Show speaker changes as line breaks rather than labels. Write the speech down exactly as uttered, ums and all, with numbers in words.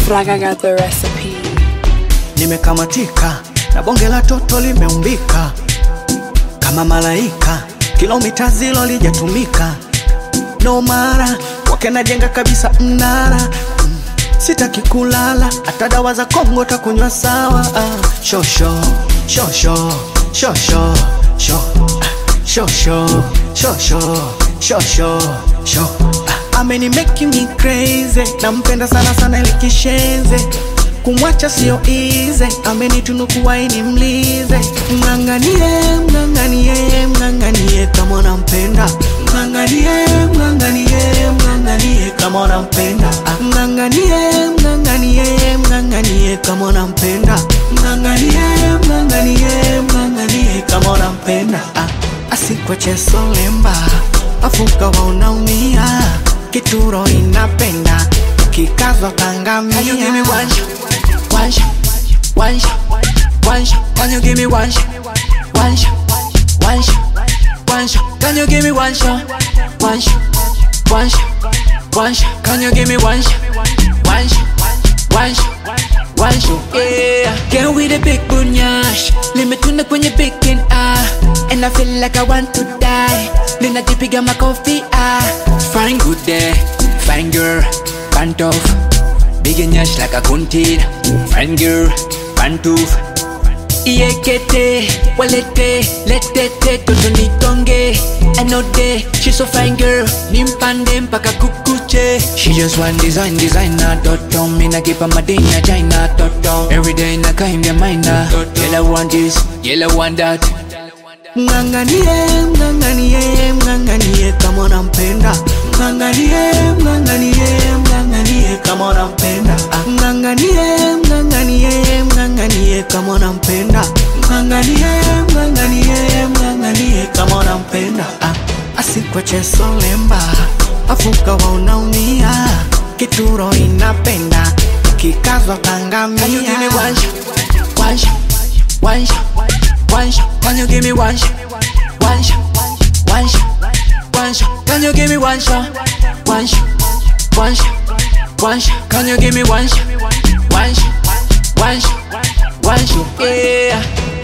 Raga got the recipe.
Nimekamatika na bonge la toto limeumbika kama malaika, kilomita zilo lijatumika. No mara wake najenga kabisa mnara. mm. Sitaki kulala, hata dawa za Kongo takunywa sawa. ah. Shosho, shosho, shosho, sho Shosho, shosho, shosho, sho ah. Ameni making me crazy, nampenda sana sana ilikishenze. Kumwacha sio easy, amenitunuku waini mlize. Mnganganie, mnganganie, mnganganie kama unampenda. Mnganganie, mnganganie, mnganganie kama unampenda. Mnganganie, mnganganie, mnganganie kama unampenda. Mnganganie, mnganganie, mnganganie kama unampenda. Asikwache solemba, afuka wa unaumia. Kituro inapenda, kikazwa tangamia.
Can you give me one shot? One shot, one shot, one shot. Can you give me one shot? One shot, one shot, one shot. Can you give me one shot? One shot, one shot, one shot. Can you give me one shot? One shot, one shot, one shot. Yeah, girl with a big bunyash, limetuna kwenye big ah, and I feel like I want to die. Nina jipiga makofi ah, fine good day, fine girl, pantof. Big and yash like a kuntil. Fine girl, pantoof. Iekete, walete, letete, totoni tonge. I know day, she's so fine girl. Nimpande mpaka kukuche. She just want design, designer, toto. Mina kipa madina, China, toto. Every day na kinda minor. Yellow want this, yellow want that.
Mnganganie, mnganganie, mnganganie kama unampenda. Mnganganie, mnganganie, mnganganie kama unampenda. Mnganganie, mnganganie, mnganganie kama unampenda. Mnganganie, mnganganie, mnganganie kama unampenda. Asikwache solemba, afuka wa unaumia. Kituro inapenda, kikazwa tangamia.
Can you give me one shot? One shot, one shot, one shot. Can you give me one shot? One shot, one shot, one shot. Can you give me one shot? One shot, one shot, one shot. Can you give me one shot? One shot, one shot, one shot. Yeah.